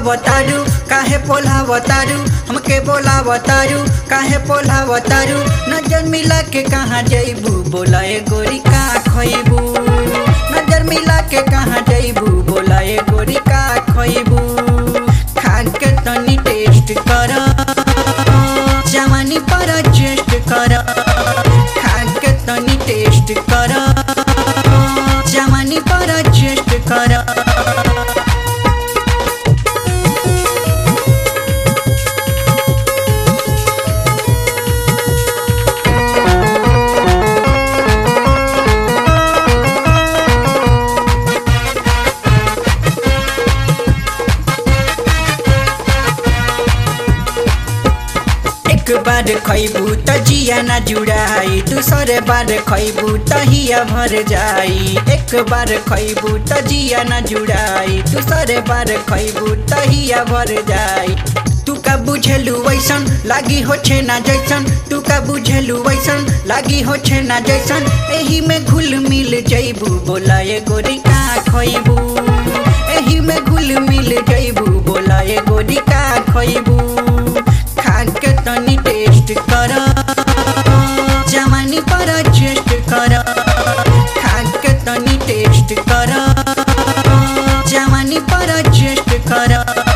बोलावतारू काहे बोलावतारू हमके बोलावतारू काहे बोलावतारू नजर मिला के कहाँ जइबू बोला ए गोरी का खइबू नजर मिला के कहाँ जइबू बोला ए गोरी का खइबू खा के तनी टेस्ट कर जवानी पर चेस्ट कर खा के तनी टेस्ट कर जवानी पर चेस्ट कर एक बार खइबू त जिया ना जुड़ाई दूसरे बार खइबू त हिया भर जाई एक बार खइबू त जिया ना जुड़ाई दूसरे बार खइबू त हिया भर जाई तू का बुझेलू वैसन लागी हो छे ना जैसन तू का बुझेलू वैसन लागी हो छे ना जैसन एही में घुल मिल जइबू बोला ए गोरी का खइबू एही में घुल मिल जइबू बोला ए गोरी का खइबू खा के तनी टेस्ट कर जवानी पर चेस्ट कर खा के तनी टेस्ट कर जवानी पर चेस्ट कर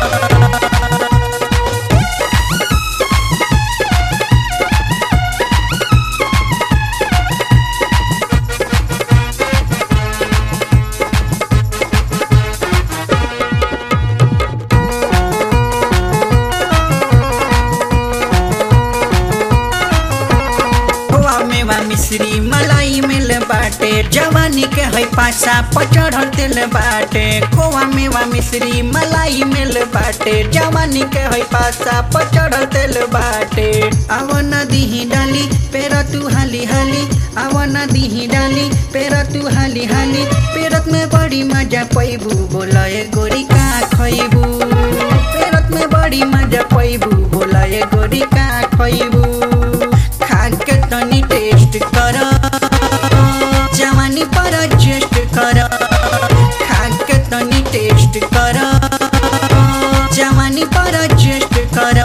मिश्री मलाई मिल बाटे जवानी के है पासा पचढ़ल तेल बाटे खोआ मेवा मिश्री मलाई मिल बाटे जवानी के है पासा पचढ़ल तेल बाटे आव नदी डाली पेरा तू हाली हाली आव नदी डाली पेरा तू हाली हाली पेरत में बड़ी मजा पैबू बोला ए गोरी का खइबू पेरत में बड़ी मजा पैबू बोला ए गोरी का खइबू खा के तनी टेस्ट कर जवानी पर चेस्ट कर खा के तनी टेस्ट कर जवानी पर चेस्ट कर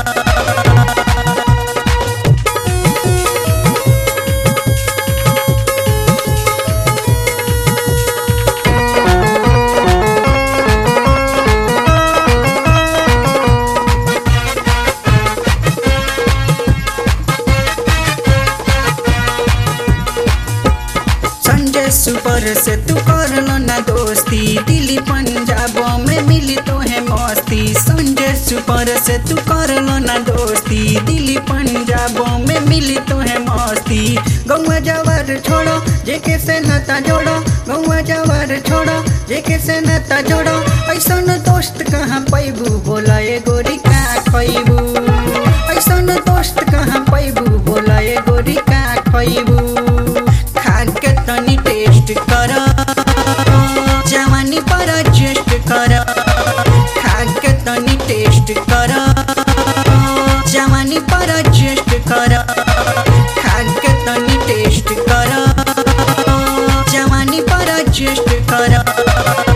सुपर से तू कर लो ना दोस्ती दिल्ली पंजाबों में मिली तो है मस्ती संजय सुपर से तू कर लो ना दोस्ती दिल्ली पंजाबों में मिली तो है मस्ती गौवा जवार छोड़ो जेके से नाता जोड़ो गौवा जवार छोड़ो जेके से नाता जोड़ो ऐसा दोस्त कहाँ पैबू बोला ए गोरी का खइबू ऐसा दोस्त कहाँ पैबू बोला ए गोरी का खइबू खा के तनी टेस्ट कर जवानी पर चेस्ट कर खा के तनी टेस्ट कर जवानी पर चेस्ट कर खा के तनी टेस्ट कर जवानी पर चेस्ट कर